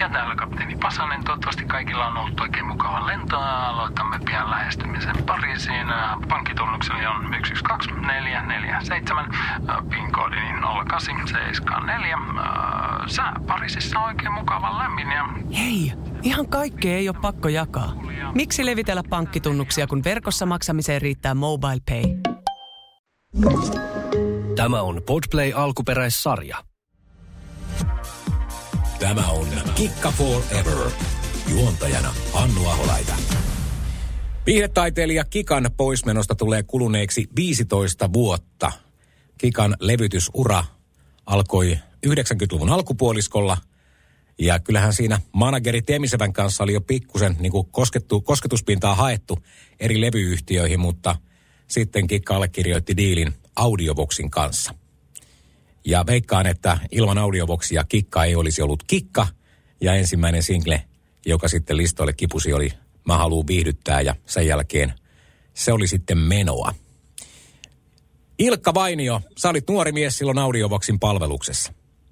Ja täällä kapteeni Pasanen. Toivottavasti kaikilla on ollut oikein mukava lento. Aloitamme pian lähestymisen Pariisiin. Pankkitunnukseni on 112447. PIN-koodini 0874. Sää Pariisissa on oikein mukava lämmin ja... Hei, ihan kaikkea ei ole pakko jakaa. Miksi levitellä pankkitunnuksia, kun verkossa maksamiseen riittää MobilePay? Tämä on Podplay alkuperäissarja. Tämä on Kikka Forever. Juontajana Hannu Aholaita. Viihdetaiteilija Kikan poismenosta tulee kuluneeksi 15 vuotta. Kikan levytysura alkoi 90-luvun alkupuoliskolla. Ja kyllähän siinä manageri Temisevän kanssa oli jo pikkusen niin kuin kosketuspintaa haettu eri levyyhtiöihin, mutta sitten Kikka allekirjoitti diilin Audioboxin kanssa. Ja veikkaan, että ilman Audioboxia Kikka ei olisi ollut Kikka. Ja ensimmäinen single, joka sitten listoille kipusi, oli Mä haluun viihdyttää, ja sen jälkeen se oli sitten menoa. Ilkka Vainio, sä olit nuori mies silloin Audioboxin palveluksessa.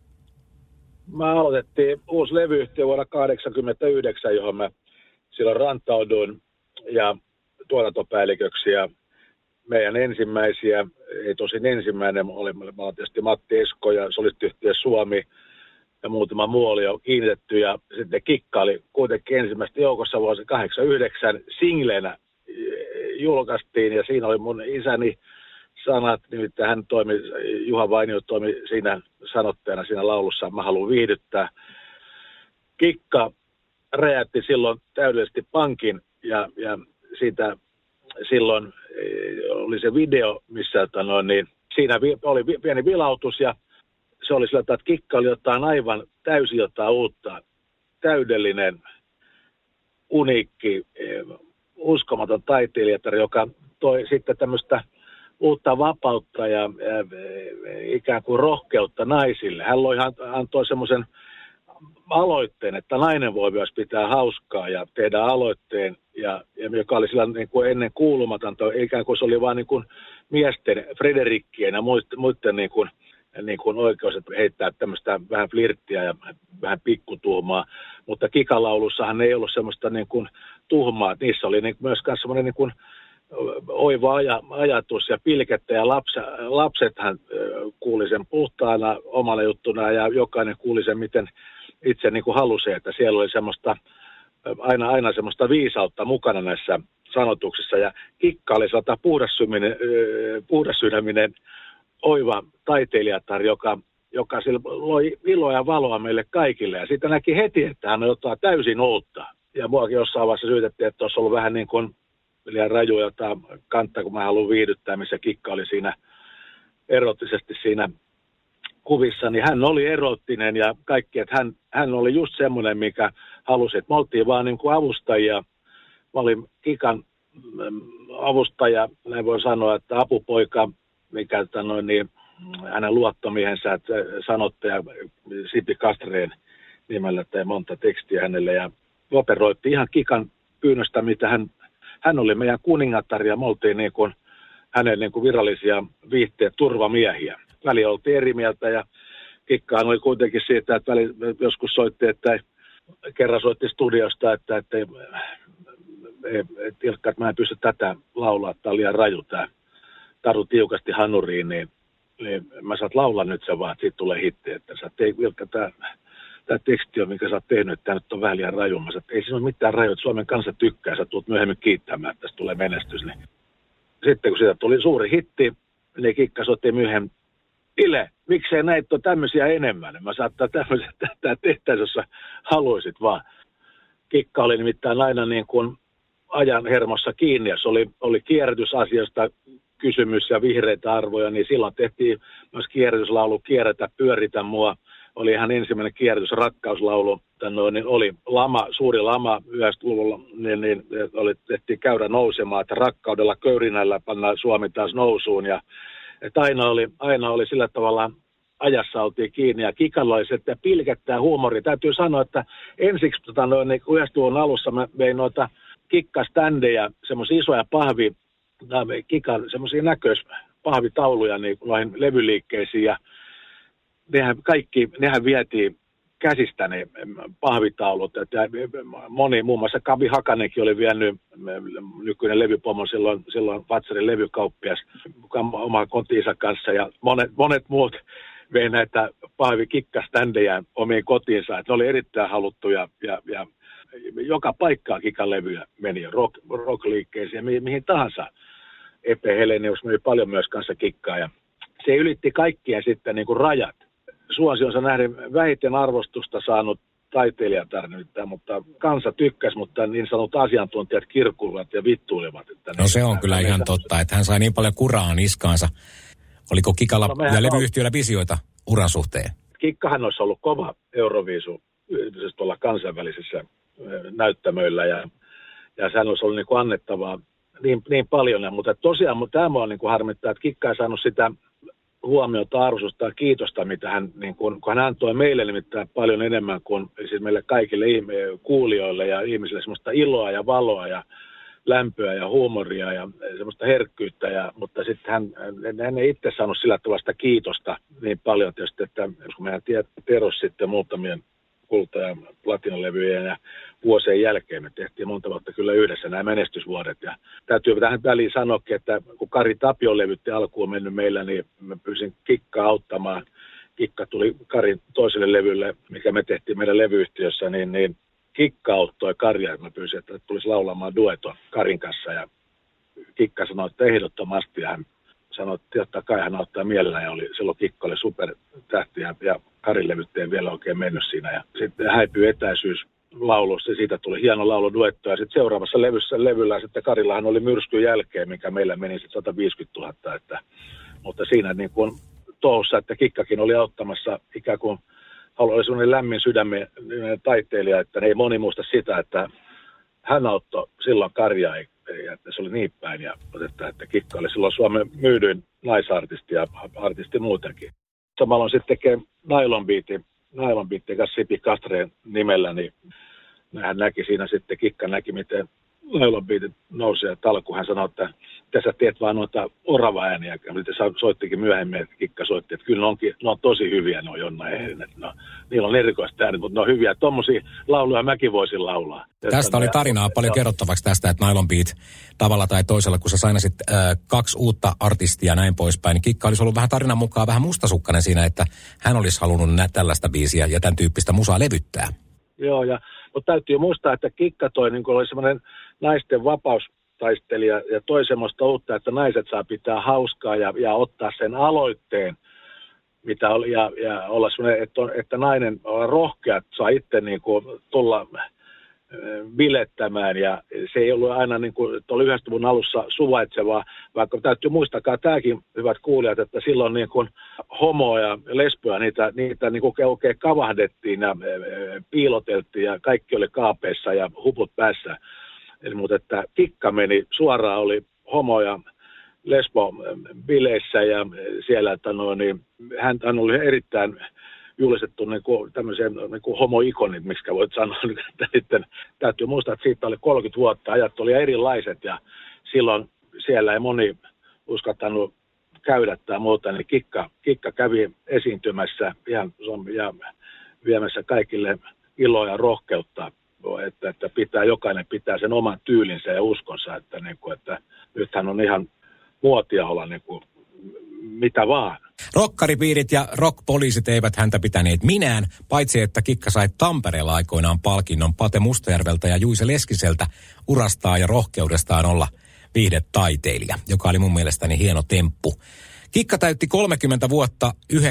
Mä aloitettiin uusi levyyhtiö vuonna 1989, johon mä silloin rantauduin ja tuotantopäälliköksi. Ja meidän ensimmäisiä, ei tosin ensimmäinen, oli tietysti Matti Esko ja solistiyhtiö Suomi ja muutama muu oli jo kiinnitetty. Ja sitten Kikka oli kuitenkin ensimmäistä joukossa vuosi 89 singlenä julkaistiin ja siinä oli mun isäni sanat, nimittäin hän toimi, Juha Vainio toimi siinä sanottajana siinä laulussa, Mä haluun viihdyttää. Kikka räjäytti silloin täydellisesti pankin ja siitä silloin oli se video, missä siinä oli pieni vilautus ja se oli sillä tavalla, että Kikka oli jotain aivan täysin jotain uutta, täydellinen, uniikki, uskomaton taiteilijatar, joka toi sitten tämmöistä uutta vapautta ja ikään kuin rohkeutta naisille. Hän antoi semmoisen aloitteen, että nainen voi myös pitää hauskaa ja tehdä aloitteen, ja joka oli sillä niin kuin ennen kuulumatonta, ikään kuin se oli vaan niin kuin miesten, Frederikkien ja muiden niin kuin oikeus, että heittää tämmöistä vähän flirttiä ja vähän pikkutuhmaa, mutta Kikalaulussahan ei ollut semmoista niin kuin tuhmaa, niissä oli niin myös semmoinen niin kuin oiva ajatus ja pilkettä ja lapsethan kuuli sen puhtaana omana juttuna ja jokainen kuuli sen miten itse niin kuin halusi, että siellä oli semmoista aina semmoista viisautta mukana näissä sanotuksissa ja Kikka oli sellainen puhdassydäminen oiva taiteilijatar, joka loi iloa ja valoa meille kaikille ja siitä näki heti, että hän on jotain täysin uutta ja muakin jossain vaiheessa syytettiin, että olisi ollut vähän niin kuin liian raju jotain kantaa, kun mä haluan viihdyttää, missä Kikka oli siinä erottisesti siinä kuvissa, niin hän oli erottinen ja kaikki, että hän oli just semmoinen, mikä halusi, että me oltiin vaan niin kuin avustajia. Mä olin Kikan avustaja, näin voi sanoa, että apupoika, mikä niin hänen luottomiehensä, että sanottaja Sipi Kastreen nimellä tai monta tekstiä hänelle ja operoitti ihan Kikan pyynnöstä, mitä hän oli meidän kuningatar ja me oltiin niin kuin hänen niin kuin virallisia viihteet turvamiehiä. Väli oltiin eri mieltä ja Kikkahan oli kuitenkin siitä, että joskus soitti, että kerran soitti studiosta, että Ilkka, että mä en pysty tätä laulaa, että on liian raju tämä taru tiukasti hanuriin, niin mä saat laulaa nyt sen vaan, että siitä tulee hitti, että sä ei Ilkka, tämä teksti on, minkä sä oot tehnyt, että tämä nyt on vähän liian raju. Mä sanoin, että ei siinä ole mitään rajoja, Suomen kansa tykkää, sä tulet myöhemmin kiittämään, että tästä tulee menestys. Niin. Sitten kun siitä tuli suuri hitti, niin Kikka soitti myöhemmin, Ile, miksei näitä ole tämmöisiä enemmän? Mä saattaa tämmöisiä tehtäisiin, jos sä haluaisit vaan. Kikka oli nimittäin aina niin kuin ajan hermossa kiinni, jos oli kierrätysasiasta kysymys ja vihreitä arvoja, niin silloin tehtiin myös kierrätyslaulu Kierrätä, pyöritä mua. Oli ihan ensimmäinen kierrätysrakkauslaulu, niin oli suuri lama 90-luvulla, niin tehtiin käydä nousemaan, että rakkaudella köyrinällä pannaan Suomi taas nousuun. Ja että aina oli sillä tavalla ajassa oltiin kiinni ja Kikalla oli se, että pilkettää huumori. Täytyy sanoa, että ensiksi niin 90-luvun alussa mä vein noita Kikka-ständejä, semmoisia isoja Kikan semmoisia näköispahvitauluja niin noihin levyliikkeisiin ja nehän vietiin käsistäni pahvitaulut. Että moni, muun muassa Kavi Hakanenkin oli vienyt, nykyinen levypomo, silloin Fatsarin levykauppias, omaa kotiinsa kanssa, ja monet muut vei näitä pahvikikkaständejä omiin kotiinsa. Että ne oli erittäin haluttuja ja joka paikkaan Kikan levyjä meni, rock-liikkeisiin ja mihin tahansa. Epe Helenius myi paljon myös kanssa Kikkaa, ja se ylitti kaikkien sitten niin kuin rajat. Suosionsa nähden vähiten arvostusta saanut taiteilijatar nyt, mutta kansa tykkäsi, mutta niin sanotut asiantuntijat kirkuivat ja vittuilivat. No se on kyllä ihan totta, että hän sai niin paljon kuraa niskaansa. Oliko Kikalla ja levyyhtiöllä visioita uran suhteen? Kikkahan olisi ollut kova Euroviisu tuolla kansainvälisissä näyttämöillä ja sehän olisi ollut niin kuin annettavaa niin paljon. Mutta tosiaan tämä on niin kuin harmittaa, että Kikka ei saanut sitä huomiota, arvostusta ja kiitosta, mitä hän, niin kun hän antoi meille nimittäin paljon enemmän kuin siis meille kaikille kuulijoille ja ihmisille semmoista iloa ja valoa ja lämpöä ja huumoria ja semmoista herkkyyttä, mutta sitten hän ei itse saanut sillä tavalla sitä kiitosta niin paljon tietysti, että kun mehän Teros sitten muutamien kulta- ja platinalevyjen ja vuosien jälkeen me tehtiin monta vuotta kyllä yhdessä nämä menestysvuodet. Ja täytyy tähän väliin sanoakin, että kun Kari Tapion levytti alkuun mennyt meillä, niin mä pyysin Kikkaa auttamaan. Kikka tuli Karin toiselle levylle, mikä me tehtiin meidän levyyhtiössä, niin Kikka auttoi Karia, että mä pyysin, että tulisi laulamaan dueton Karin kanssa. Ja Kikka sanoi, että ehdottomasti, ja hän sanoi, että totta kai hän auttaa mielellään, ja silloin Kikka oli supertähti, ja Karin levyt ei vielä oikein mennyt siinä. Ja sitten häipyi etäisyys laulussa, ja siitä tuli hieno lauluduetto, ja sitten seuraavassa levyllä sitten Karillahan oli myrskyn jälkeen, mikä meillä meni sitten 150 000, mutta siinä niin kuin touhussa, että Kikkakin oli auttamassa ikään kuin oli sellainen lämmin sydämen taiteilija, että ei moni muista sitä, että hän auttoi silloin Karjaa, että se oli niin päin, ja että Kikka oli silloin Suomen myydyin naisartisti ja artisti muutenkin. Samalla on sitten tekee Nylon Beatin kanssa Sipi Kastreen nimellä, niin hän näki siinä sitten, Kikka näki, miten Nylon Beatit nousi ja talku. Hän sanoi, että sä teet vaan noita orava-ääniä, ja soittikin myöhemmin, että Kikka soitti, että kyllä ne on tosi hyviä, ne on Jonna Ehrin, että niillä on erikoista äänet, mutta ne on hyviä. Tuommoisia lauluja mäkin voisin laulaa. Tästä oli tarinaa paljon kerrottavaksi tästä, että Nylon Beat tavalla tai toisella, kun sä sainasit 2 uutta artistia ja näin poispäin, niin Kikka olisi ollut vähän tarinan mukaan vähän mustasukkainen siinä, että hän olisi halunnut tällaista biisiä ja tämän tyyppistä musaa levyttää. Joo, mutta täytyy muistaa, että Kikka toi niin oli semmoinen naisten vapaustaistelija ja toi semmoista uutta, että naiset saa pitää hauskaa ja ottaa sen aloitteen, mitä oli, ja olla semmoinen, että nainen on rohkea, että saa itse niin kuin tulla bilettämään, ja se ei ollut aina niin kuin, että oli 90-luvun alussa suvaitsevaa, vaikka täytyy muistakaa tämäkin, hyvät kuulijat, että silloin niin kuin homoa ja lesboja, niitä niin kuin oikein kavahdettiin ja piiloteltiin, ja kaikki oli kaapeissa ja huput päässä. Eli, mutta että Kikka meni suoraan, oli homo ja lesbo bileissä, ja siellä, että hän oli erittäin julistettu tämmöisiä homoikonit, miksi voit sanoa, että sitten täytyy muistaa, että siitä oli 30 vuotta, ajat oli erilaiset, ja silloin siellä ei moni uskaltanut käydä tai muuta, niin Kikka kävi esiintymässä ja viemässä kaikille iloa ja rohkeutta, että jokainen pitää sen oman tyylinsä ja uskonsa, että nythän on ihan muotia olla mitä vaan. Rokkaripiirit ja rockpoliisit eivät häntä pitäneet minään, paitsi että Kikka sai Tampereella aikoinaan palkinnon Pate Mustajärveltä ja Juise Leskiseltä urastaan ja rohkeudestaan olla viihdetaiteilija, joka oli mun mielestäni hieno temppu. Kikka täytti 30 vuotta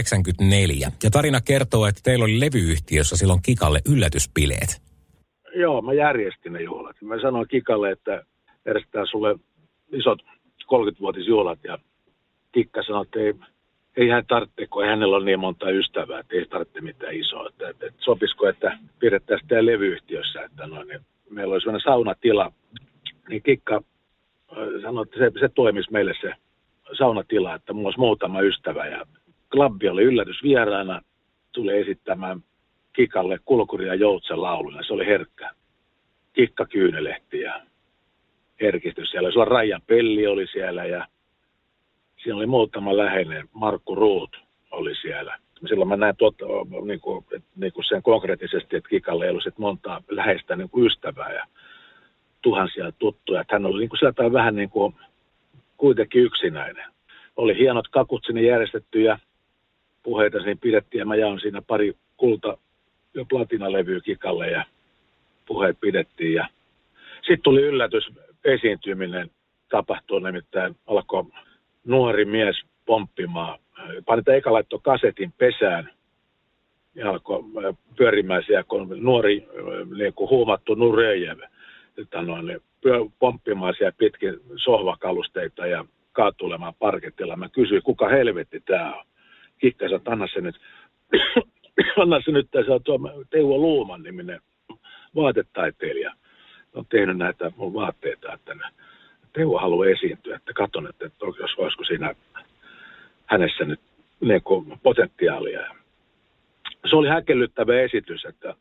94, ja tarina kertoo, että teillä oli levyyhtiössä silloin Kikalle yllätyspileet. Joo, mä järjestin ne juhlat. Mä sanoin Kikalle, että järjestetään sulle isot 30-vuotisjuhlat, ja Kikka sanoi, että ei hän tarvitse, kun ei hänellä ole niin monta ystävää, että ei tarvitse mitään isoa. Että sopisiko, että pidettäisiin tämä levyyhtiössä, että niin meillä oli sellainen saunatila. Niin Kikka sanoi, että se toimisi meille se saunatila, että mulla olisi muutama ystävä. Ja klubbi oli yllätysvieraana, tuli esittämään Kikalle Kulkuri ja Joutsen lauluja. Se oli herkkä. Kikka kyynelehti ja herkistys siellä. Sulla Raija Pelli oli siellä, ja siinä oli muutama läheinen. Markku Ruut oli siellä. Silloin mä näin niin kuin sen konkreettisesti, että Kikalle ei ollut sit montaa läheistä niin kuin ystävää ja tuhansia tuttuja. Että hän oli niin kuin sieltä vähän niin kuin kuitenkin yksinäinen. Oli hienot kakut sinne järjestetty ja puheita siinä pidettiin ja mä jaon siinä pari kulta- ja platinalevyä Kikalle ja puheet pidettiin. Ja sitten tuli yllätys, esiintyminen tapahtui, nimittäin alkoi nuori mies pomppimaan. Pani eka laittoi kasetin pesään ja alkoi pyörimään siellä, kun nuori niin kuin huumattu Nurejev pomppimaan siellä pitkin sohvakalusteita ja kaatulemaan parketilla. Mä kysyin, kuka helvetti tää on. Kikka sanoi, että anna se nyt, tässä on tuo Teuvo Luuman-niminen vaatetaiteilija. On tehnyt näitä mun vaatteita, että Teuvo haluaa esiintyä, että katson, että jos olisiko siinä hänessä nyt potentiaalia. Se oli häkellyttävä esitys, että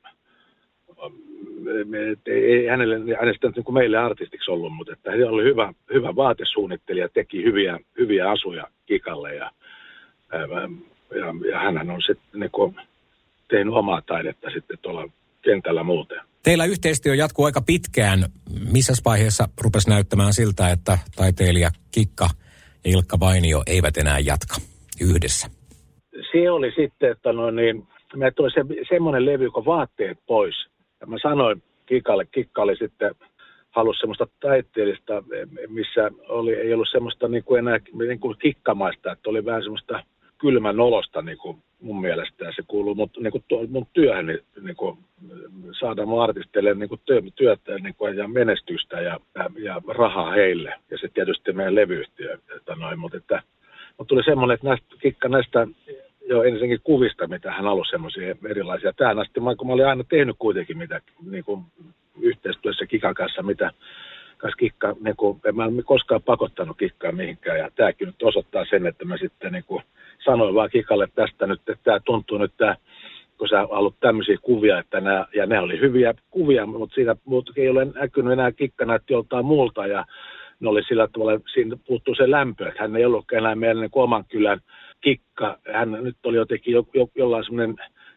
ei hänestä niin kuin meille artistiksi ollut, mutta että hän oli hyvä vaatesuunnittelija, teki hyviä asuja Kikalle ja hän on sitten niin tehnyt omaa taidetta sitten tuolla kentällä muuten. Teillä yhteistyö jatkuu aika pitkään. Missä vaiheessa rupesi näyttämään siltä, että taiteilija Kikka ja Ilkka Vainio eivät enää jatka yhdessä? Se oli sitten, että me toi semmoinen levy, kun vaatteet pois. Ja mä sanoin Kikalle, Kikka oli sitten halusi semmoista taiteellista, missä ei ollut semmoista niin kuin enää niin kuin kikkamaista, että oli vähän semmoista kylmän olosta niin kuin mun mielestä. Ja se kuuluu mun työhön niin kuin saada mun artisteille niin kuin työtä niin kuin, ja menestystä ja rahaa heille. Ja sitten tietysti meidän levyyhtiö. Mutta tuli semmoinen, että Kikka näistä jo ensinnäkin kuvista, mitä hän halusi semmoisia erilaisia. Tähän asti, kun mä olin aina tehnyt kuitenkin mitä niin kuin yhteistyössä Kikan kanssa, mitä kanssa Kikka, niin kuin, en mä koskaan pakottanut Kikkaa mihinkään. Ja tämäkin nyt osoittaa sen, että mä sitten niin kuin sanoin vaan Kikalle tästä nyt, että tämä tuntuu nyt, kun sä haluat tämmöisiä kuvia, että ne oli hyviä kuvia, mutta siinä ei ole näkynyt enää Kikka näytti joltain muulta ja ne oli sillä tavalla, siinä puuttuu se lämpö, että hän ei ollutkaan enää meidän niin kuin oman kylän Kikka. Hän nyt oli jotenkin jollain semmoinen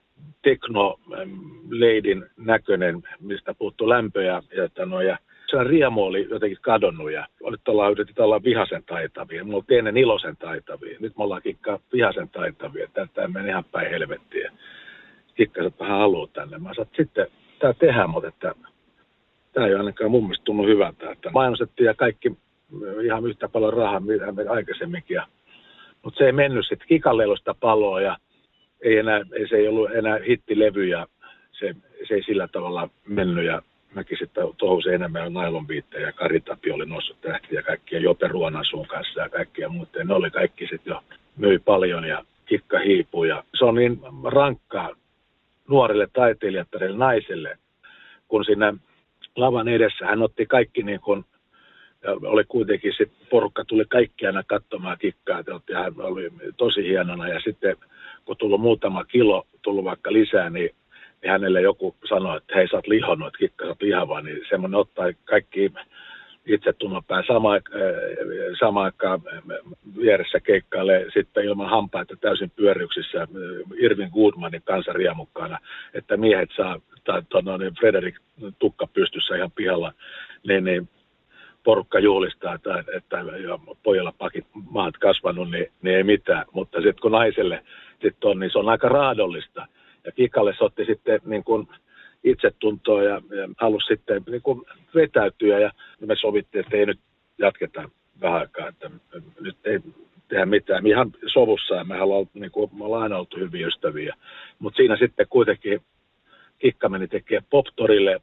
teknoleidin näköinen, mistä puuttuu lämpö ja sellainen riemu oli jotenkin kadonnut ja yritetään olla vihasen taitavia. Me oltiin ennen iloisen taitavia. Nyt me ollaan Kikka vihasen taitavia. Tämä meni ihan päin helvettiä. Kikka sanoi, että hän haluaa tänne. Mä sanoin, että sitten tämä tehdään, mutta että tämä ei ole ainakaan mun mielestä tunnu hyvältä. Että mainostettiin ja kaikki ihan yhtä paljon rahaa, mitä aikaisemminkin. Mutta se ei mennyt sitten. Kikalle ei ollut sitä paloa ja se ei ollut enää hittilevy ja se ei sillä tavalla mennyt. Ja mäkin sitten touhusin enemmän nailonbiittejä ja Kari Tapio oli noussut tähtiä ja kaikkia Jope Ruonansuun kanssa ja kaikkia muuta. Ne oli kaikki sitten jo myi paljon ja Kikka hiipui. Ja se on niin rankkaa nuorille taiteilijatarille naiselle, kun siinä lavan edessä hän otti kaikki niin kuin, oli kuitenkin sitten porukka tuli kaikki aina katsomaan Kikkaa, ja hän oli tosi hienona ja sitten kun tullut muutama kilo, tullut vaikka lisää, niin hänelle joku sanoi, että hei sä oot lihonnut, että Kikka sä oot lihava, niin semmoinen ottaa kaikki itsetunnon päin samaan aikaan vieressä keikkailee sitten ilman hampaita täysin pyöryksissä Irvin Goodmanin kanssa riemukkaana, että miehet saa, tai Frederik tukka pystyssä ihan pihalla, niin porukka juhlistaa, että pojalla pakit maat kasvanut, niin ei mitään, mutta sitten kun naiselle sitten on, niin se on aika raadollista. Ja Kikalle se otti sitten niin kuin itsetuntoa ja halusi sitten niin kuin vetäytyä ja me sovittiin, että ei nyt jatketa vähän aikaa, että nyt ei tehdä mitään. Me ihan sovussa ja me ollaan aina oltu hyviä ystäviä. Mutta siinä sitten kuitenkin Kikka meni tekemään Poptorille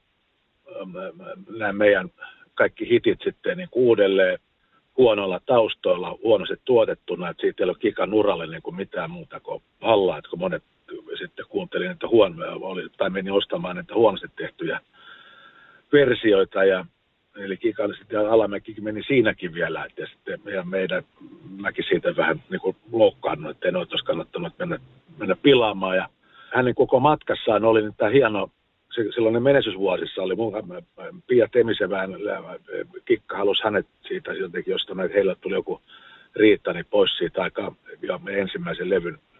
nämä meidän kaikki hitit sitten niin uudelleen huonoilla taustoilla, huonosti tuotettuna, että siitä ei ole Kikan uralle niin kuin mitään muuta kuin hallaa, että kun monet sitten kuuntelin, että meni ostamaan näitä huonosti tehtyjä versioita ja eli Kika oli sitten Alamäki meni siinäkin vielä, että sitten mäkin siitä vähän niin kuin loukkaannut, että ei noita olisi kannattanut mennä pilaamaan ja hänen koko matkassaan oli tämä hieno, silloin menestysvuosissa oli Pia Temisevään, Kikka halusi hänet siitä jotenkin, josta heillä tuli joku riita, niin pois siitä aikaa ja ensimmäisen levyn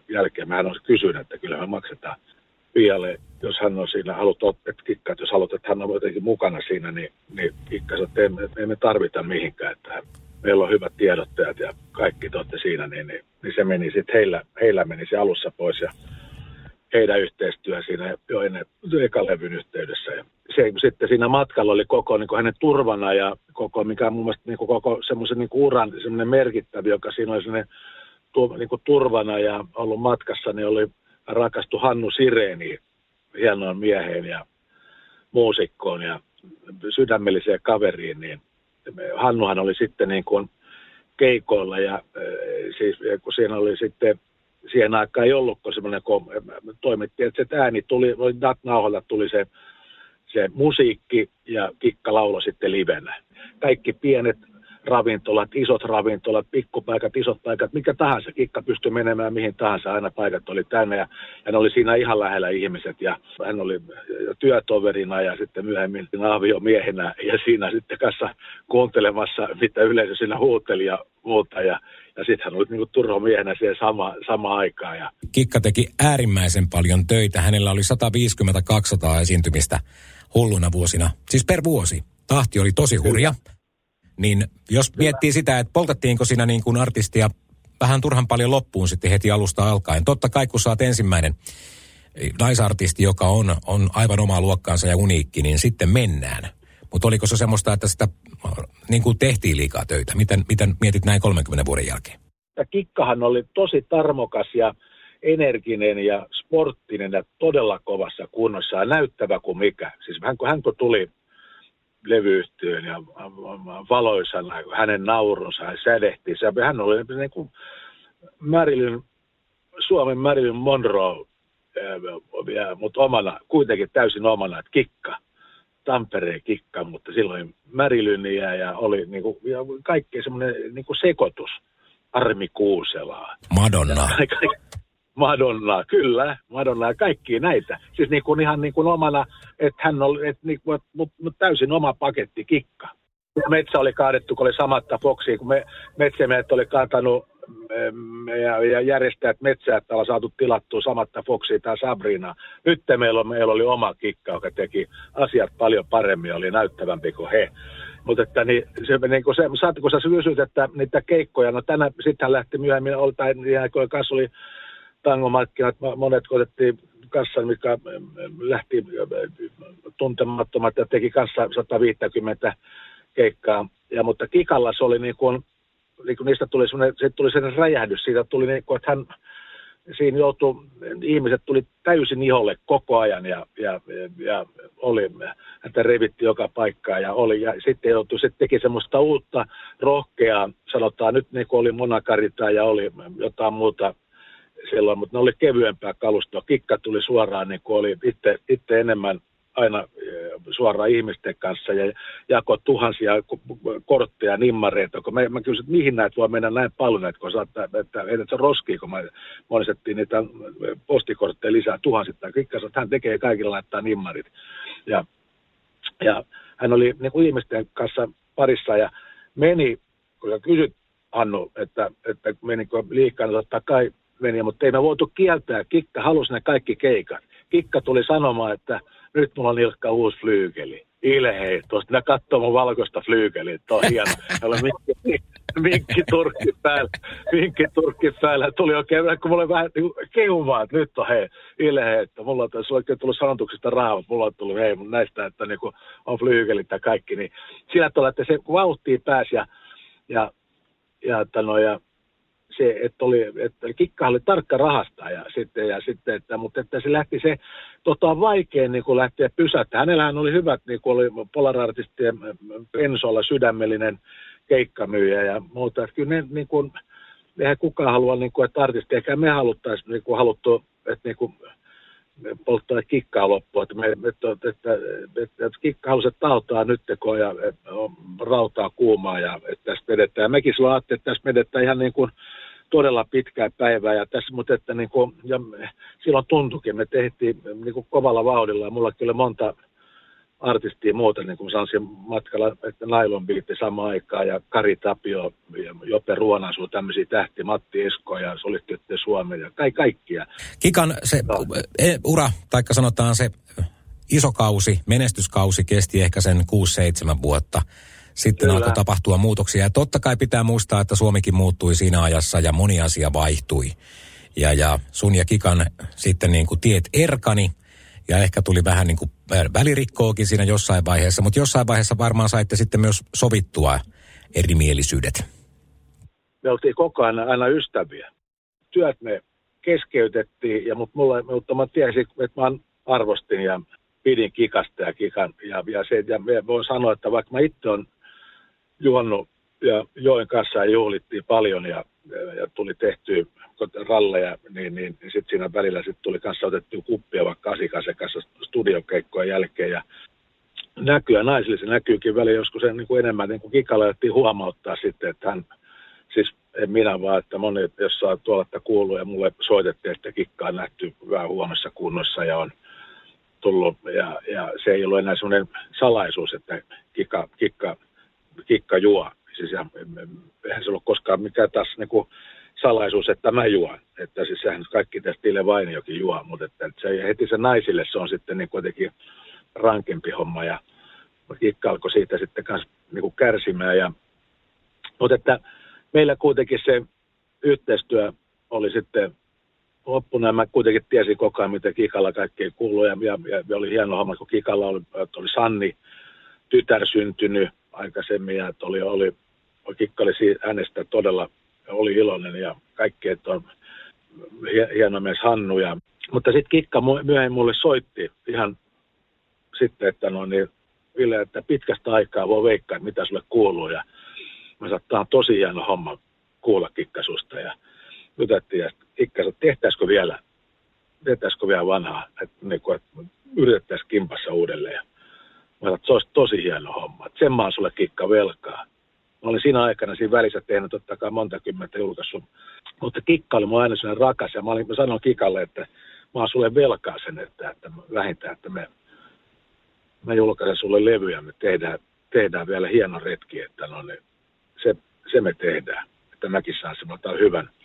jälkeen. Mähän on kysynyt, että kyllä me maksetaan Pialle, jos hän on siinä, jos haluat, että hän on jotenkin mukana siinä, niin Kikka sanoi, että emme tarvita mihinkään, että meillä on hyvät tiedottajat ja kaikki te olette siinä, niin se meni sitten, heillä meni se alussa pois ja heidän yhteistyö siinä jo ennen ekan levyn yhteydessä. Ja se sitten siinä matkalla oli koko niin kuin hänen turvana ja koko, mikä mun mielestä niin kuin koko semmoisen niin kuin uran semmoinen merkittävä, joka siinä oli semmoinen niin kuin turvana ja ollut matkassa, niin oli rakastu Hannu Sireeniin, hienoon mieheen ja muusikkoon ja sydämelliseen kaveriin, niin Hannuhan oli sitten niin kuin keikoilla ja siis kun siinä oli sitten, siihen aikaan ei ollutkaan semmoinen, kun toimittiin, että se ääni tuli, nauhalta tuli se musiikki ja Kikka lauloi sitten livenä. Kaikki pienet ravintolat, isot ravintolat, pikkupaikat, isot paikat, mikä tahansa. Kikka pystyi menemään mihin tahansa, aina paikat oli täynnä ja hän oli siinä ihan lähellä ihmiset ja hän oli työtoverina ja sitten myöhemmin aviomiehenä ja siinä sitten kanssa kuuntelemassa, mitä yleisö siinä huuteli ja muuta ja sitten hän oli niin kuin turvamiehenä siihen sama aikaan. Ja Kikka teki äärimmäisen paljon töitä. Hänellä oli 150-200 esiintymistä hulluna vuosina, siis per vuosi. Tahti oli tosi hurja. Niin jos miettii sitä, että poltettiinko siinä niin kuin artistia vähän turhan paljon loppuun sitten heti alusta alkaen. Totta kai, kun sä oot ensimmäinen naisartisti, joka on aivan omaa luokkaansa ja uniikki, niin sitten mennään. Mutta oliko se semmoista, että sitä niin kuin tehtiin liikaa töitä? Miten mietit näin 30 vuoden jälkeen? Kikkahan oli tosi tarmokas ja energinen ja sporttinen ja todella kovassa kunnossa ja näyttävä kuin mikä. Siis hän kun tuli levyyhtiöön ja valoisana, hänen naurunsa, hän sädehti. Hän oli niin kuin Suomen Marilyn Monroe, mutta kuitenkin täysin omana, että Kikka, Tampereen Kikka, mutta silloin Marilyniä ja oli niin kuin, ja kaikki semmoinen niin kuin sekoitus, Armi Kuuselaa. Madonna, kyllä, Madonna ja kaikkia näitä. Siis niin kuin ihan niin kuin omana, että hän oli, mutta täysin oma paketti Kikka. Metsä oli kaadettu, kun oli samatta Foxia, kun metsämiehet oli kaatanut ja järjestäjät metsää, että ollaan saatu tilattua samatta Foxia tai Sabrinaa. Nyt meillä oli oma Kikka, joka teki asiat paljon paremmin ja oli näyttävämpi kuin he. Mutta että niin kun sä kysyt, että niitä keikkoja, no sittenhän lähti myöhemmin, tai niiden kanssa oli tangomarkkinat, monet otettiin kassan, mikä lähti tuntemattomat ja teki kanssa 150 keikkaa. Mutta Kikalla se oli niin kuin niistä tuli sellainen räjähdys, siitä tuli niin kuin, että siinä ihmiset tuli täysin iholle koko ajan ja oli, häntä revitti joka paikkaan ja sitten teki semmoista uutta rohkeaa, sanotaan nyt niin kuin oli Monacarita ja oli jotain muuta silloin, mutta ne oli kevyempää kalustoa. Kikka tuli suoraan, niin kuin oli itse enemmän aina suoraan ihmisten kanssa ja jakoi tuhansia kortteja, nimmareita. Kun mä kysyin, että mihin näitä voi mennä näin paljon, että kun että se roskii, kun me monisettiin niitä postikortteja lisää tuhansittain. Kikka sanoi, että hän tekee kaikilla laittaa nimmarit. Ja hän oli niin kuin ihmisten kanssa parissa ja meni, kun sä kysyt Hannu, että menikö liikaa, niin totta kai meni, mutta ei me voitu kieltää. Kikka halusi ne kaikki keikat. Kikka tuli sanomaan, että nyt mulla on Ilkka uusi flyykeli. Ilhei, tuosta ne katsoo mun valkoista flyykeliä, tuo on hieno. Täällä on minkkiturkki päällä. Tuli oikein, kun mulla oli vähän niin kehumaan, että nyt on Ilhei, että mulla on oikein tullut sanotuksista rahaa, mutta mulla on tullut näistä, että niin on flyykelit ja kaikki. Niin sillä tavalla, että se vauhtiin pääsi ja se, että Kikka oli tarkka rahasta ja sitten mutta että se lähti se vaikea niin kuin lähteä pysäyttämään. Hänellähän oli hyvät, niin kuin oli Polar-artistien Pensolla sydämellinen keikkamyyjä ja muuta. Että kyllä ne niin kuin, eihän kukaan halua, niin kuin, että artisti, eikä me haluttaisiin niin kuin haluttu, että niin kuin polttaa Kikkaa loppuun. Että Kikka halusi, että tautaa nyt tekoon ja rautaa kuumaa ja että tästä vedetään. Mekin silloin ajattelin, että tässä vedetään ihan niin kuin todella pitkää päivää ja tässä, mutta että niin kuin, ja silloin tuntuikin, me tehtiin niin kuin kovalla vauhdilla ja mulla kyllä monta artistia muuten, niin kuin sanoisin matkalla, että Nailon Biitti samaan aikaan ja Kari Tapio ja Jope Ruonansuu, tämmöisiä tähti, Matti Esko ja Solityttö Suomen ja kaikkia. Kikan se ura, taikka sanotaan se iso kausi, menestyskausi kesti ehkä sen 6-7 vuotta. Sitten alkoi tapahtua muutoksia ja totta kai pitää muistaa, että Suomikin muuttui siinä ajassa ja moni asia vaihtui. Ja sun ja Kikan sitten niin kuin tiet erkani ja ehkä tuli vähän niin kuin välirikkookin siinä jossain vaiheessa, mutta jossain vaiheessa varmaan saitte sitten myös sovittua erimielisyydet. Me oltiin koko ajan aina ystäviä. Työt me keskeytettiin, mutta mä tiesin, että mä arvostin ja pidin Kikasta ja Kikan. Ja voin sanoa, että vaikka mä itse olen juonnut ja Joen kanssa juhlittiin paljon ja tuli tehtyä ralleja, niin sitten siinä välillä tuli kanssa otettua kuppia vaikka Asikasen kanssa studiokeikkojen jälkeen. Ja naisille se näkyykin välillä joskus niin kuin enemmän, niin kuin Kikalle alettiin huomauttaa sitten, että hän, siis en minä vaan, että moni, jos saa tuolta kuuluu ja mulle soitettiin, että Kikka on nähty vähän huomassa kunnossa ja on tullut, ja se ei ollut enää semmoinen salaisuus, että Kikka juo. Siis eihän se ollut koskaan mikään taas niin salaisuus, että mä juon. Että siis sehän kaikki tästä Tille Vainiokin juo, mutta että se, heti se naisille se on sitten niin kuitenkin rankempi homma ja Kikka alkoi siitä sitten kanssa niin kärsimään. Mutta että meillä kuitenkin se yhteistyö oli sitten loppuna ja mä kuitenkin tiesin koko ajan, miten Kikalla kaikkea kuului ja oli hieno homma, kun Kikalla oli Sanni tytär syntynyt aikaisemmin ja että Kikka oli hänestä todella oli iloinen ja kaikki, että on hieno mies Hannu. Mutta sitten Kikka myöhemmin mulle soitti ihan sitten, että Ville, että pitkästä aikaa voi veikkaa, että mitä sulle kuuluu. Ja mä sanoin, että tämä on tosi hieno homma kuulla Kikka susta. Ja jutettiin, ja Kikka sanoi, tehtäisikö vielä vanhaa, että yritettäisiin kimpassa uudelleen. Ja mä sanoin, että se olisi tosi hieno homma. Että sen mä oon sulle Kikka velkaa. Mä olin siinä aikana siinä välissä tehnyt totta kai monta kymmentä julkaissut. Mutta Kikka oli mun aina sellainen rakas ja mä sanoin Kikalle, että mä oon sulle velkaa sen, että vähintään, että mä julkaisen sulle levyjä, me tehdään vielä hieno retki, että se me tehdään. Että mäkin saan semmoinen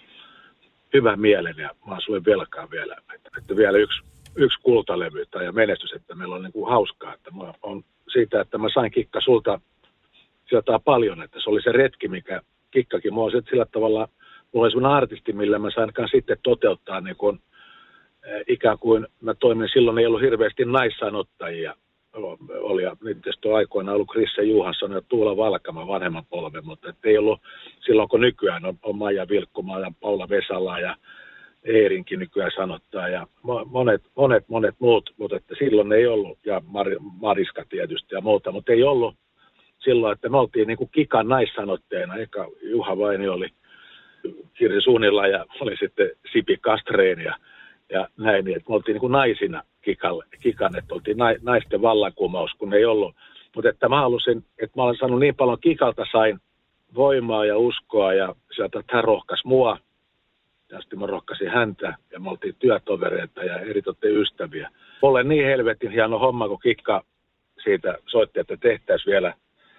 hyvän mielen ja mä oon sulle velkaa vielä. Että vielä yksi kultalevy ja menestys, että meillä on niin kuin hauskaa. Että mä on siitä, että mä sain Kikka sulta sieltä paljon, että se oli se retki, mikä Kikkakin. Mulla on sillä tavalla, mulla oli semmoinen artisti, millä mä sain sitten toteuttaa niin kuin, ikään kuin mä toimin, silloin ei ollut hirveästi naissanottajia. Oli, ja tietysti on aikoina ollut Krisse Johansson ja Tuula Valkama vanhemman polven, mutta ei ollut silloin, kun nykyään on Maija Vilkkumaa ja Paula Vesala ja Eerinkin nykyään sanottaa ja monet muut, mutta että silloin ei ollut, ja Mariska tietysti ja muuta, mutta ei ollut silloin, että me oltiin niin kuin Kikan naissanotteena, eka Juha Vainio oli Kirsi Suunnilla ja oli sitten Sipi Kastreen ja näin, niin että me oltiin niin kuin naisina Kikan, että oltiin naisten vallankumous, kun ei ollut. Mutta että mä halusin, että mä olen saanut niin paljon Kikalta, sain voimaa ja uskoa ja sieltä, että hän rohkaisi mua ja sitten mä rohkaisin häntä ja me oltiin työtovereita ja eritoten ystäviä. Mulle niin helvetin hieno homma, kun Kikka siitä soitti, että tehtäisiin vielä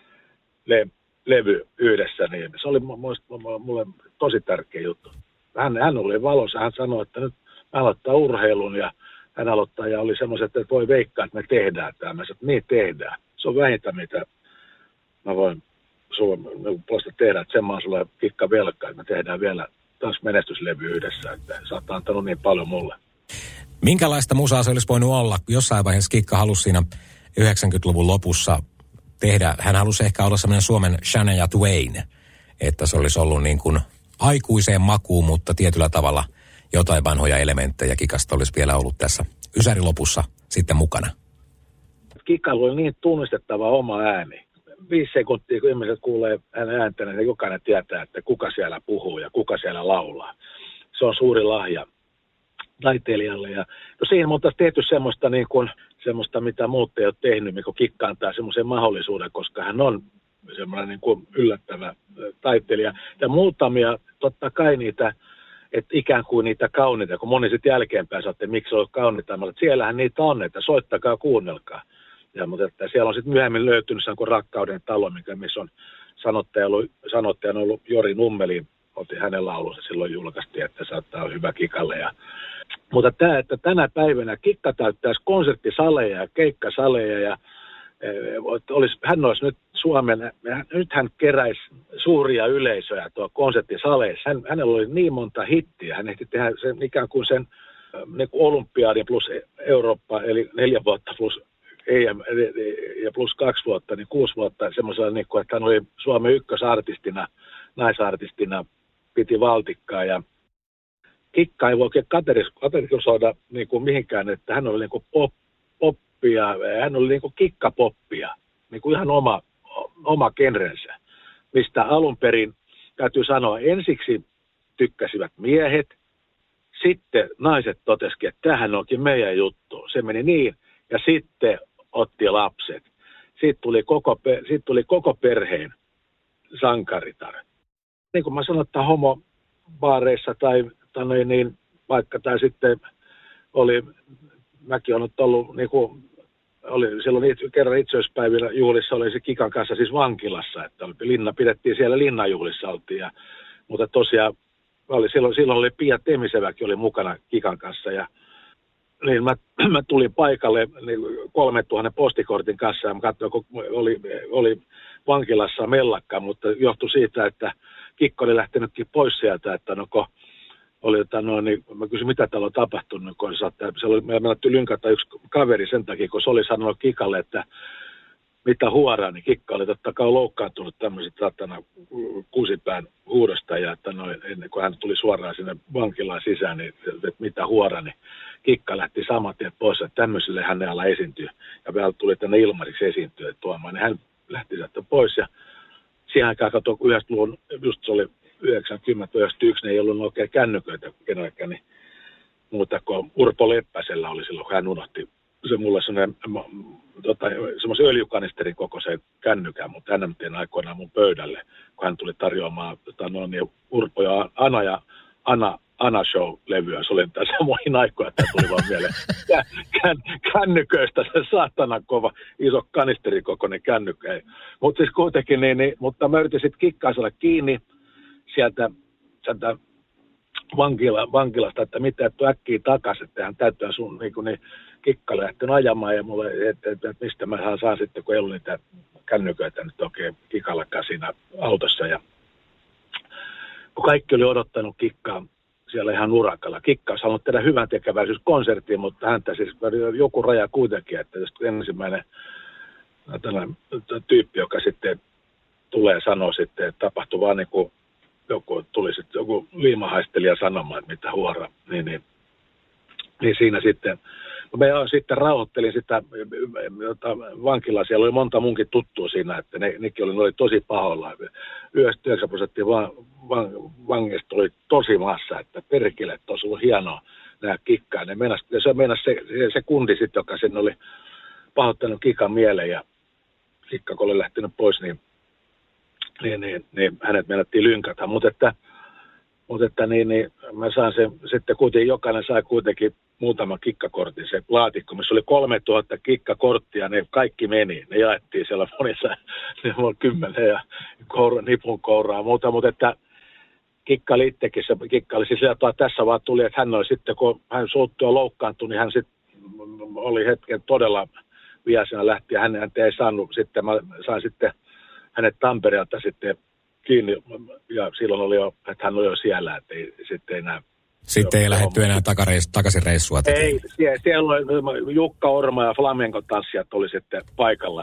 levy yhdessä, niin se oli mulle tosi tärkeä juttu. Hän oli valossa, hän sanoi, että nyt aloittaa urheilun ja hän aloittaa ja oli semmoiset, että voi veikkaa, että me tehdään tämä. Mä sanoin, että niin tehdään. Se on vähintä, mitä mä voin sulle tehdä, että sen mä oon sulle Kikka velkaa, että me tehdään vielä taas menestyslevy yhdessä, että sä oot antanut niin paljon mulle. Minkälaista musaa se olisi voinut olla? Jossain vaiheessa Kikka halusi siinä 90-luvun lopussa tehdä, hän halusi ehkä olla semmoinen Suomen Shania Twain, että se olisi ollut niin kuin aikuiseen makuun, mutta tietyllä tavalla jotain vanhoja elementtejä Kikasta olisi vielä ollut tässä ysärin lopussa sitten mukana. Kikalla oli niin tunnistettava oma ääni. 5 sekuntia, kun ihmiset kuulee hänen ääntä, niin jokainen tietää, että kuka siellä puhuu ja kuka siellä laulaa. Se on suuri lahja taiteilijalle. Ja siinä me oltaisiin tehty semmoista, mitä muut ei ole tehnyt, mikä Kikka antaa semmoisen mahdollisuuden, koska hän on semmoinen niin kuin yllättävä taiteilija. Ja muutamia, totta kai niitä, että ikään kuin niitä kauniita, kun moni sitten jälkeenpäin sanoo, että miksi se on kauniita, mutta siellähän niitä on, että soittakaa, kuunnelkaa. mutta että siellä on sitten myöhemmin löytynyt se Rakkauden talo, missä on sanottajana ollut Jori Nummelin. Otin hänen laulunsa silloin julkaistiin, että saattaa olla hyvä Kikalle. Mutta tämä, että tänä päivänä Kikka täyttäisi konserttisaleja ja keikkasaleja ja hän olisi nyt nyt hän keräisi suuria yleisöjä tuo konserttisaleissa. Hänellä oli niin monta hittiä, hän ehti tehdä sen, ikään kuin sen niin kuin olympiadin plus Eurooppa, eli 4 vuotta plus EM ja plus 2 vuotta, niin 6 vuotta semmoisella, niin kuin, että hän oli Suomen ykkösartistina, naisartistina, piti valtikkaa ja Kikka ei voi oikein kategorisoida niin kuin mihinkään, että hän oli niin kuin poppia, hän oli niin kuin kikkapoppia, niin kuin ihan oma genrensä, mistä alun perin täytyy sanoa, ensiksi tykkäsivät miehet, sitten naiset totesikin, että tämähän onkin meidän juttu, se meni niin, ja sitten otti lapset. Siitä tuli koko perheen sankaritar. Niin kuin mä sanon, että homobaareissa tai sitten mäkin olen ollut, niin kuin, oli silloin kerran itsenäisyyspäivillä juhlissa, oli se Kikan kanssa siis vankilassa, että pidettiin siellä linnanjuhlissa oltiin, mutta tosiaan silloin oli Pia Temiseväkin oli mukana Kikan kanssa ja niin mä tulin paikalle niin 3000 postikortin kanssa ja mä katsoin, kun oli vankilassa mellakka, mutta johtui siitä, että Kikko oli lähtenytkin pois sieltä, että niin mä kysyin, mitä täällä on tapahtunut, kun meillä menetty lynkata yksi kaveri sen takia, kun se oli sanonut Kikalle, että mitä huoraa, niin Kikka oli totta kai loukkaantunut tämmöiset kusipään huudosta, ja että ennen kuin hän tuli suoraan sinne vankilaan sisään, niin että mitä huoraa, niin Kikka lähti saman tien pois, että tämmöiselle hänen alla esiintyi, ja vielä tuli tänne Ilmariksi esiintyä tuomaan, niin hän lähti sieltä pois, ja siihen aikaan katsoin, kun 90-luvun, just se oli 90-91, niin ei ollut oikein kännyköitä kenelläkään, niin muuta kuin Urpo Leppäsellä oli silloin, kun hän unohti se mulle semmoisen öljykanisterin kokoisen kännykän, mutta hän tein aikoinaan mun pöydälle, kun hän tuli tarjoamaan Urpo ja Ana Show-levyä. Se oli tässä samoihin aikoihin, että tuli vaan mieleen kännyköistä se saatana kova, iso kanisterin kokoinen kännykkä. Mutta siis kuitenkin, mutta mä yritin sitten kikkaisella kiinni sieltä vankilasta, että mitä et äkkiä takaisin, että hän täyttää sun niin Kikka lähtenyt ajamaan ja mulle, että mistä mä saan sitten, kun ei ollut niitä kännyköitä nyt oikein Kikallakaan siinä autossa. Ja kun kaikki oli odottanut Kikkaa siellä ihan urakalla. Kikka olisi halunnut tehdä hyvän tekeväisyyskonserttiin, mutta häntä siis joku raja kuitenkin, että jos ensimmäinen tällainen tyyppi, joka sitten tulee sanoa sitten, että tapahtui vaan niin kuin joku liimahaistelija sanomaan, että mitä huora, niin siinä sitten, mä sitten rauhoittelin sitä vankilaa, siellä oli monta munkin tuttua siinä, että nekin oli tosi pahoilla. 99% vangeista oli tosi massa, että perkele, että olisi ollut hienoa nämä Kikkaa. Se meinasi se kundi sitten, joka sen oli pahoittanut Kikan mieleen ja Kikka, kun oli lähtenyt pois, niin hänet meinattiin lynkata, mutta mä saan sen, sitten kuitenkin jokainen sai kuitenkin muutama kikkakortin, se laatikko, missä oli 3000 kikkakorttia, ne kaikki meni, ne jaettiin siellä monissa, ne oli 10 ja nipun kouraa muuta, mutta että Kikka oli itsekin, Kikka oli siis tässä vaan tuli, että hän oli sitten, kun hän suuttui ja loukkaantui, niin hän sitten oli hetken todella viaisena lähti ja hän ei saanut, sitten mä sain sitten hänet Tampereelta sitten kiinni, ja silloin oli jo, että hän oli jo siellä, että sitten ei enää... Sitten ei lähdetty enää takaisin reissua. Ei, siellä oli Jukka Orma ja flamenco-tanssijat oli sitten paikalla.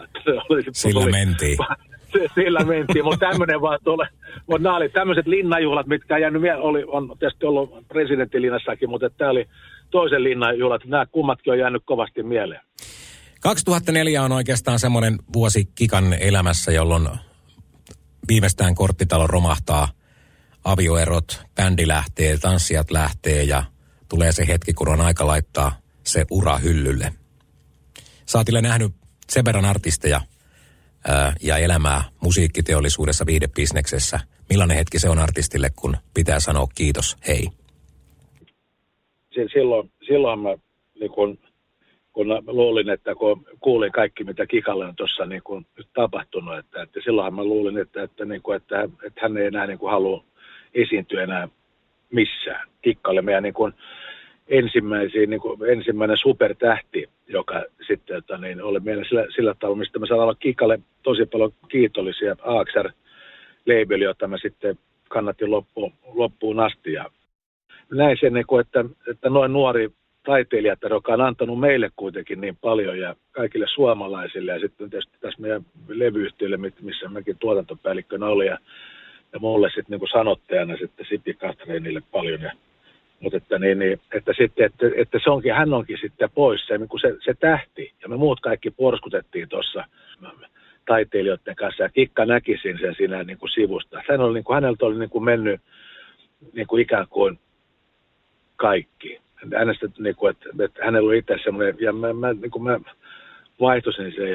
Sillä mentiin, mutta tämmöinen vaan tulee. Mutta nämä oli tämmöiset linnanjuhlat, mitkä on jäänyt vielä, on tietysti ollut presidentilinnassakin, mutta tämä oli toisen linnanjuhlat. Nämä kummatkin on jäänyt kovasti mieleen. 2004 on oikeastaan semmoinen vuosi Kikan elämässä, jolloin viimeistään korttitalo romahtaa, avioerot, bändi lähtee, tanssijat lähtee ja tulee se hetki, kun on aika laittaa se ura hyllylle. Sä oot nähnyt sen verran artisteja ja elämää musiikkiteollisuudessa, viihdebisneksessä. Millainen hetki se on artistille, kun pitää sanoa kiitos, hei? Silloin mä, niin kun kun luulin, että kun kuulin kaikki, mitä Kikalle on tuossa niin kuin nyt tapahtunut, että silloinhan mä luulin, että hän ei enää niin kuin halua esiintyä enää missään. Kikka oli meidän niin kuin ensimmäinen supertähti, joka sitten oli meillä sillä tavalla, mistä me saadaan olla Kikalle tosi paljon kiitollisia. AXR-labeli, jota mä sitten kannatin loppuun asti. Ja näin sen, että noin nuori taiteilija, joka on antanut meille kuitenkin niin paljon ja kaikille suomalaisille ja sitten tietysti tässä meidän levyyhtiölle, missä mäkin tuotantopäällikkönä oli ja mulle sitten niin kuin sanottajana sitten Sipi Kastreenille paljon. Mutta että se onkin, hän onkin sitten pois, se tähti ja me muut kaikki porskutettiin tuossa taiteilijoiden kanssa ja Kikka näki sen siinä niin kuin sivusta. Häneltä oli niin kuin mennyt niin kuin ikään kuin kaikki. Hänestä, niin kuin, että hänellä oli itse semmoinen, ja mä vaihtoisin sen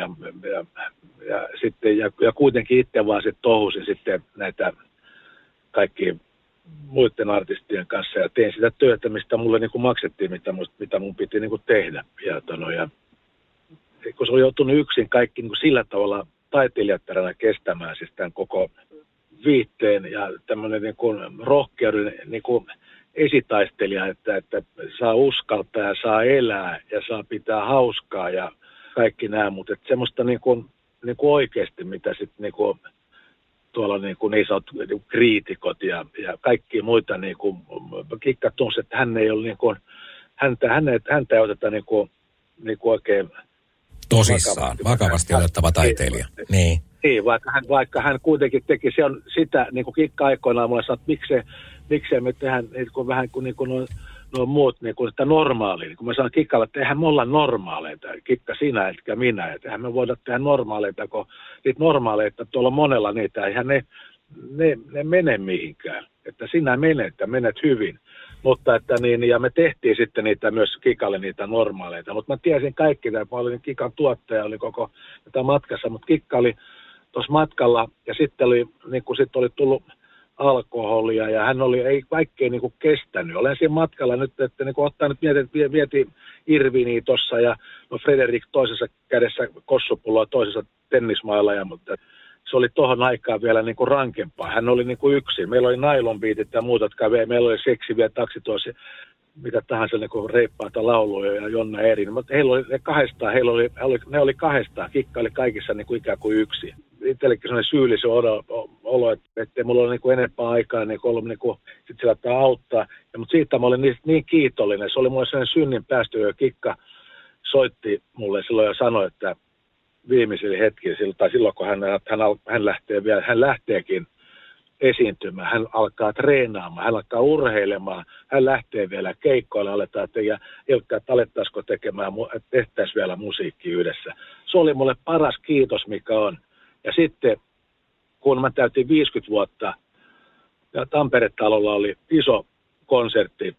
ja kuitenkin itse vaan sitten touhusin sitten näitä kaikki muiden artistien kanssa ja tein sitä työtä, mistä mulle niin kuin maksettiin, mitä mun piti niin kuin tehdä. Ja kun se oli joutunut yksin kaikki niin kuin sillä tavalla taiteilijattarana kestämään siis tämän koko viitteen ja tämmöinen niin kuin rohkeuden niin kuin esitaistelija, että saa uskaltaa ja saa elää ja saa pitää hauskaa ja kaikki nämä, mutta semmoista niin kuin oikeasti, mitä sitten niin kuin tuolla niin sanottu niin kriitikot ja kaikki muita niin kuin Kikka tunsi, että hän ei ole niin kuin, häntä ei oteta niin kuin oikein tosissaan, vakavasti otettava taiteilija. Niin, vaikka hän kuitenkin teki sitä, niin kuin Kikka aikoinaan mulle sanoi, että miksei me tehdään vähän kuin nuo muut niin kuin sitä normaalia. Niin kun mä sanon Kikalle, että eihän me olla normaaleita, Kikka sinä etkä minä, että eihän me voida tehdä normaaleita, kun niitä normaaleita tuolla monella niitä, eihän ne mene mihinkään. Että sinä menet hyvin. Mutta ja me tehtiin sitten niitä myös Kikalle niitä normaaleita, mutta mä tiesin kaikki, että mä olin Kikan tuottaja, oli koko tätä matkassa, mutta Kikka oli tuossa matkalla ja sitten oli, niin kuin oli tullut alkoholia ja hän ei kaikkea niin kuin kestänyt. Olen siinä matkalla nyt, että niin kuin ottaa nyt vieti Irviniä tuossa ja Frederik toisessa kädessä kossupulloa toisessa tennismailla, mutta se oli tohon aikaan vielä niin kuin rankempaa. Hän oli niin kuin yksin. Meillä oli nailonbiitit ja muut, jotka meillä oli seksiviä taksitoisia, mitä tahansa niin kuin reippaata lauluja ja Jonna Erin. Mutta heillä oli ne kahdestaan, ne oli kahdestaan. Kikka oli kaikissa niin kuin ikään kuin yksin. Itsellekin sellainen syyllisen olo, että mulla oli niin kuin enempää aikaa niin ollut niin kuin sit sillä auttaa. Mutta siitä mä olin niin kiitollinen. Se oli mulle sellainen synnin päästö, jo Kikka soitti mulle silloin ja sanoi, että viimeisillä hetkillä, tai silloin kun hän lähteekin esiintymään, hän alkaa treenaamaan, hän alkaa urheilemaan, hän lähtee vielä keikkoille, aletaan ja Ilkka, että alettaisiko tekemään, että tehtäisiin vielä musiikkia yhdessä. Se oli mulle paras kiitos, mikä on. Ja sitten, kun mä täytin 50 vuotta, ja Tampere-talolla oli iso konsertti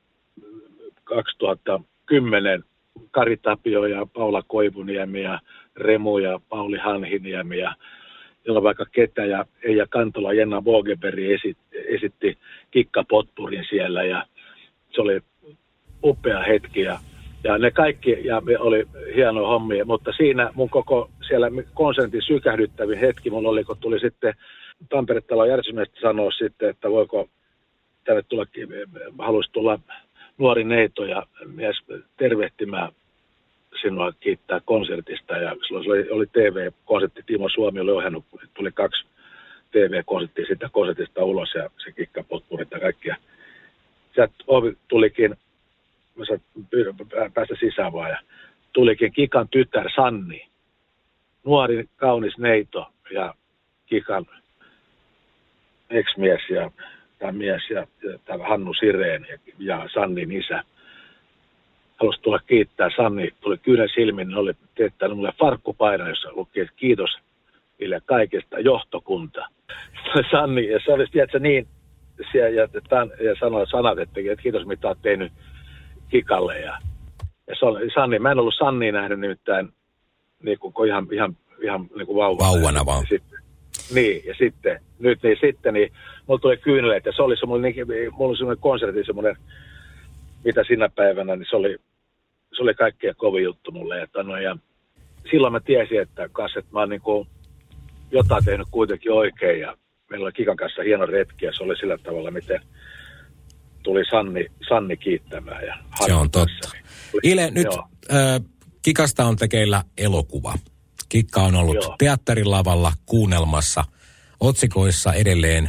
2010, Kari Tapio ja Paula Koivuniemi ja Remu ja Pauli Hanhiniemi ja jolla vaikka ketä ja Eija Kantola, Jenna Bogeberg esitti Kikka-potpurin siellä ja se oli upea hetki ja ne kaikki ja oli hieno hommia, mutta siinä mun koko siellä konsertin sykähdyttävin hetki mun oli, kun tuli sitten Tampere-talon järjestysmiestä sanoa sitten, että voiko tänne haluaisi tulla nuori neito ja mies tervehtimään sinua kiittää konsertista ja silloin oli TV-konsertti, Timo Suomi oli ohjannut, tuli 2 TV-konserttia siitä konsertista ulos ja se Kikka-potpurit ja kaikkia. Sieltä ovi tulikin, mä sain päästä sisään vaan ja tulikin Kikan tytär Sanni, nuori kaunis neito ja Kikan ex-mies ja Hannu Sireen ja Sannin isä. Halusi tulla kiittää. Sanni tuli kyynel silmin, niin oli teettänyt mulle farkkupaidan, jossa luki, että kiitos Ville kaikesta, johtokunta. Sanni, ja se oli, tiedätkö, niin, ja sanoi sanat, että kiitos mitä olet tehnyt Kikalle. Ja se oli Sanni, mä en ollut Sannia nähnyt nimittäin niin kuin ihan niin kuin vauvana vaan. Ja sitten mulla tuli kyyneleet, ja se oli semmoinen konsertti, semmoinen, mitä sinä päivänä, niin se oli se oli kaikkein kovin juttu mulle. Ja silloin mä tiesin, että mä oon niin kuin jotain tehnyt kuitenkin oikein ja meillä oli Kikan kanssa hieno retki ja se oli sillä tavalla, miten tuli Sanni kiittämään. Ja se on totta. Ile, nyt Kikasta on tekeillä elokuva. Kikka on ollut teatterilavalla kuunnelmassa otsikoissa edelleen.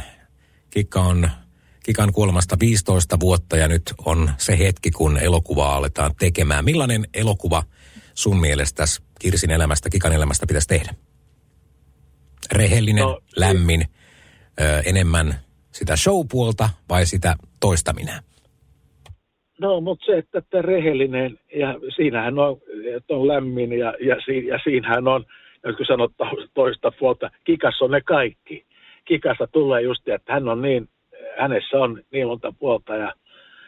Kikan kuolemasta 15 vuotta ja nyt on se hetki, kun elokuvaa aletaan tekemään. Millainen elokuva sun mielestä Kirsin elämästä, Kikan elämästä pitäisi tehdä? Rehellinen, lämmin, enemmän sitä show-puolta vai sitä toistaminen? No, mutta se, että rehellinen ja siinähän on lämmin ja siinähän on, kun sanot toista puolta, Kikassa on ne kaikki. Kikasta tulee just, että hänessä on niin monta puolta ja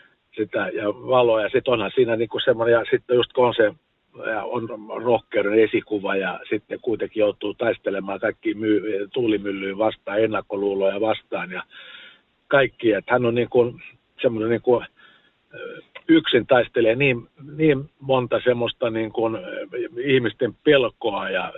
valoa ja sitten onhan siinä niinku semmoinen ja sitten just kun on se on rohkeuden esikuva ja sitten kuitenkin joutuu taistelemaan kaikki tuulimyllyyn vastaan, ennakkoluuloja vastaan ja kaikki, että hän on niin semmoinen niin kuin yksin taistelee niin monta semmoista niin kuin ihmisten pelkoa ja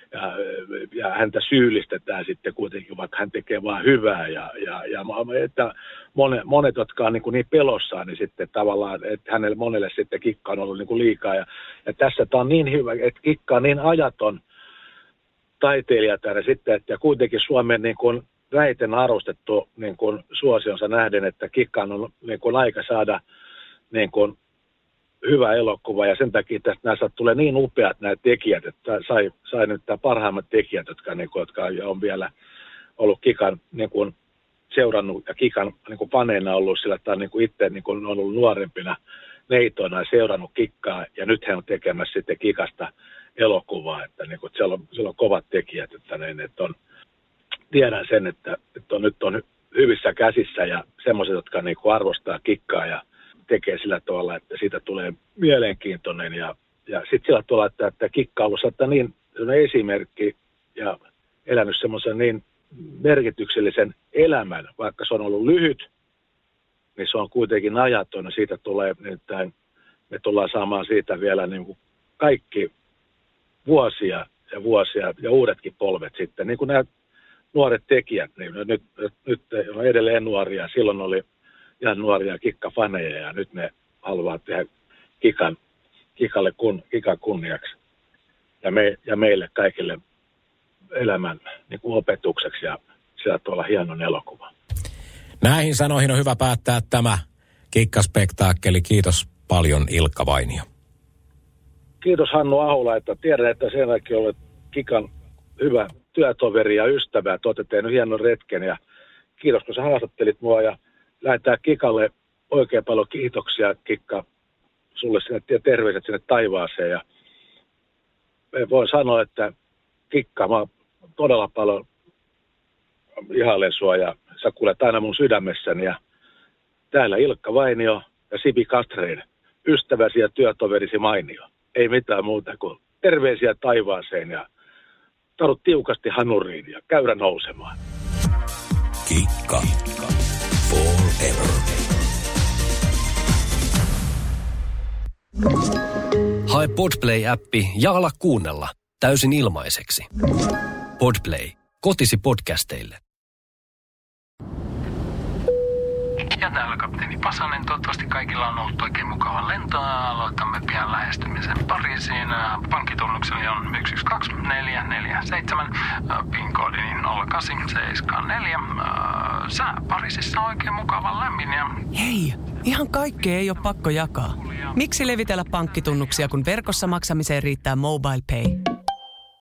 häntä syyllistetään sitten kuitenkin, vaikka hän tekee vaan hyvää ja että monet, jotka on niin pelossaan, niin sitten tavallaan, että hänelle monelle sitten Kikka on ollut niin kuin liikaa ja tässä tämä on niin hyvä, että Kikka on niin ajaton taiteilija täällä sitten, että kuitenkin Suomen niin kuin väiten arvostettu niin kuin suosionsa nähden, että Kikka on niin kuin aika saada niin kuin hyvä elokuva ja sen takia tästä näistä tulee niin upeat nämä tekijät, että sai nyt tämä parhaimmat tekijät, jotka on vielä ollut Kikan niin kuin seurannut ja Kikan niin kuin faneina ollut sillä, että niin kuin itse niin kuin on ollut nuorempina neitoina ja seurannut Kikkaa ja nyt he on tekemässä sitten Kikasta elokuvaa, että niin kuin siellä on kovat tekijät, että tiedän sen, että nyt on hyvissä käsissä ja semmoiset, jotka niin kuin arvostaa Kikkaa ja tekee sillä tavalla, että siitä tulee mielenkiintoinen ja sitten sillä tavalla, että Kikka on ollut niin esimerkki ja elänyt semmoisen niin merkityksellisen elämän, vaikka se on ollut lyhyt, niin se on kuitenkin ajaton ja siitä tulee, me tullaan saamaan siitä vielä niin kuin kaikki vuosia ja uudetkin polvet sitten, niin kuin nämä nuoret tekijät, niin nyt on edelleen nuoria, silloin oli ihan nuoria Kikka-faneja ja nyt ne haluaa tehdä Kikan kunniaksi ja meille kaikille elämän niin kuin opetukseksi ja sillä tuolla hienon elokuva. Näihin sanoihin on hyvä päättää tämä Kikka-spektaakkeli. Kiitos paljon Ilkka Vainio. Kiitos Hannu Ahola, että tiedän, että sen jälkeen olet Kikan hyvä työtoveri ja ystävä, että olette tehnyt hienon retken ja kiitos kun sä haastattelit mua ja lähetään Kikalle oikein paljon kiitoksia, Kikka, sulle sinne ja terveiset sinne taivaaseen. Ja voin sanoa, että Kikka, mä todella paljon ihailen sua ja sä kuulet aina mun sydämessäni. Ja täällä Ilkka Vainio ja Sipi Castrein, ystäväsi ja työtoverisi mainio. Ei mitään muuta kuin terveisiä taivaaseen ja tarvit tiukasti hanuriin ja käydä nousemaan. Kikka. Forever. Hae Podplay-appi ja ala kuunnella täysin ilmaiseksi. Podplay. Kotisi podcasteille. Ja täällä kapteeni Pasanen. Toivottavasti kaikilla on ollut oikein mukava lento. Aloitamme pian lähestymisen Pariisiin. Pankkitunnukseni on 122447. PIN-koodini 0874. Sää Pariisissa on oikein mukava lämmin. Hei, ihan kaikkea ei ole pakko jakaa. Miksi levitellä pankkitunnuksia, kun verkossa maksamiseen riittää MobilePay?